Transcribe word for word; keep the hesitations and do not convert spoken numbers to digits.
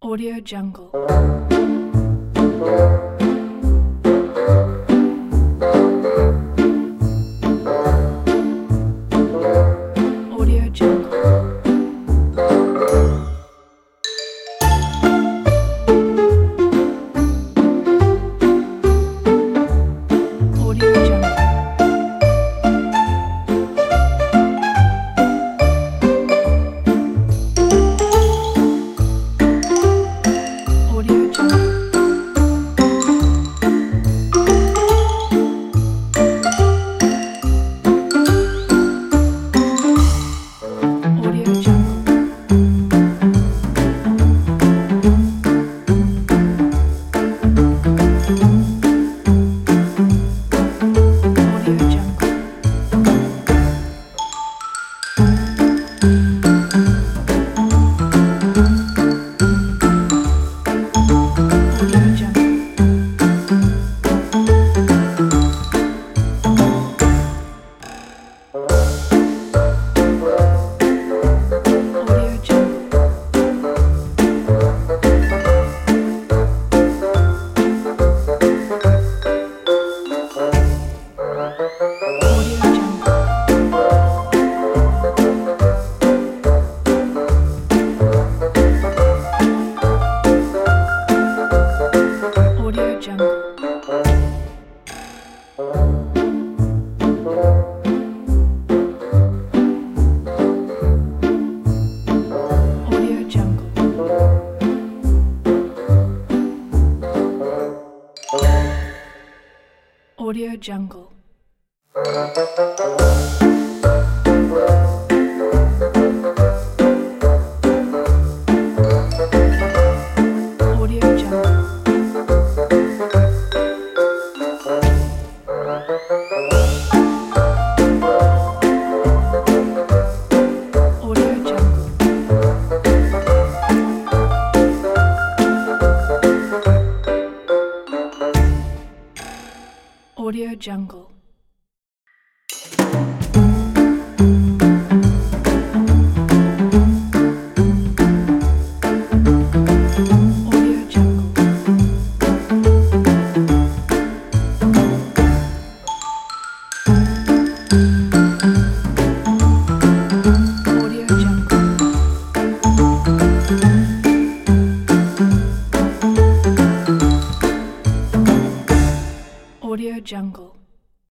Audio Jungle. Audio Jungle. Audio Jungle. Audio Jungle. Audio Jungle. Audio Jungle. Audio Jungle. Audio Jungle. Audio Jungle. Audio Jungle. Audio Jungle. Audio Jungle. Audio Jungle. Audio Jungle. Audio Jungle.